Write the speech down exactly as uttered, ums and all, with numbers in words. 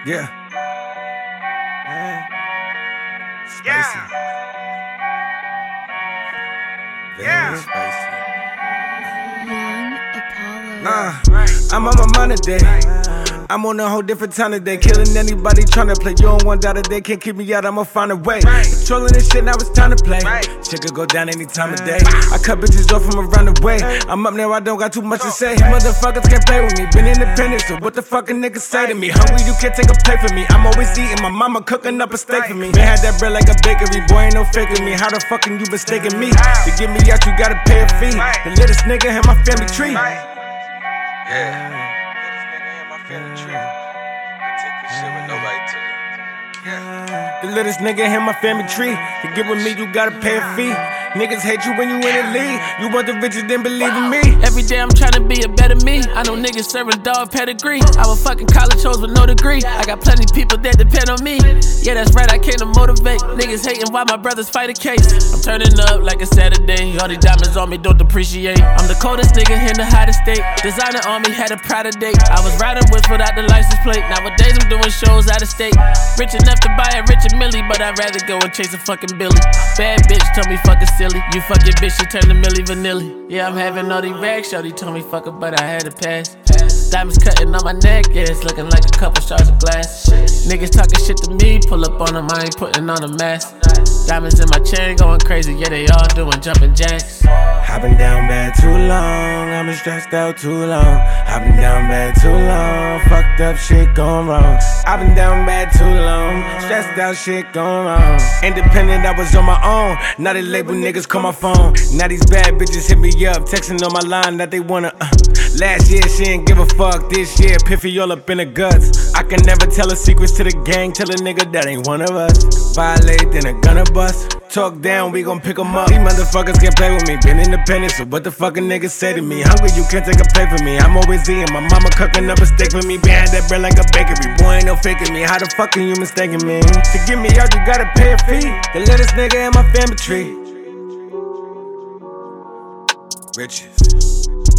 Yeah. Spicy. Very spicy. Young Apollo. Nah, I'm on my mind today. I'm on a whole different time today. Killing anybody tryna play. You don't want that today. Can't keep me out, I'ma find a way. Controlling this shit, now it's time to play. Shit could go down any time of day. I cut bitches off from around the way. I'm up now, I don't got too much to say. Motherfuckers can't play with me. Been independent, so what the fuck a nnigga say to me? Hungry, you can't take a plate for me. I'm always eating, my mama cooking up a steak for me. Man had that bread like a bakery. Boy, ain't no faking me. How the fuck can you mistaken me? To get me out, you gotta pay a fee. The littlest nigga in my family tree. Yeah. Family tree. I take this shit when nobody took it. Yeah. The littlest nigga in my family tree. To get with me, you gotta pay a fee. Niggas hate you when you in the league. You want the riches, then believe in me. Every day I'm tryna be a better me. I know niggas serving dog pedigree. I was fucking college hoes with no degree. I got plenty people that depend on me. Yeah, that's right, I came to motivate. Niggas hating while my brothers fight a case. I'm turning up like a Saturday. All these diamonds on me don't depreciate. I'm the coldest nigga in the hottest state. Designer on me had a Prada date. I was riding with without the license plate. Nowadays I'm doing shows out of state. Rich enough to buy a Richard Millie, but I'd rather go and chase a fucking Billy. Bad bitch told me fucking silly. You fuck your bitch, she turn to Millie Vanilli. Yeah, I'm having all these rags. Shorty told me fuck her, but I had to pass. Diamonds cutting on my neck, yeah, it's looking like a couple shards of glass. Niggas talking shit to me, pull up on them, I ain't putting on a mask. Diamonds in my chain going crazy, yeah, they all doing jumping jacks. I've been down bad too long, I've been stressed out too long. I've been down bad too long, fucked up shit going wrong. I've been down bad too long, stressed out shit going wrong. Independent, I was on my own, now they label niggas call my phone. Now these bad bitches hit me up, texting on my line that they wanna uh. Last year she ain't give a fuck, this year piffy all up in the guts. I can never tell her secrets to the gang, tell a nigga that ain't one of us. Violate, then a gunna bust. Talk down, we gon' pick 'em up. These motherfuckers can't play with me, been independent, so what the fuck a nigga say to me? Hungry, you can't take a plate for me. I'm always eating, my mama cooking up a steak for me. Behind that bread like a bakery, boy ain't no faking me. How the fuck can you mistaken me? To get me out, you gotta pay a fee. The littlest nigga in my family tree. Riches.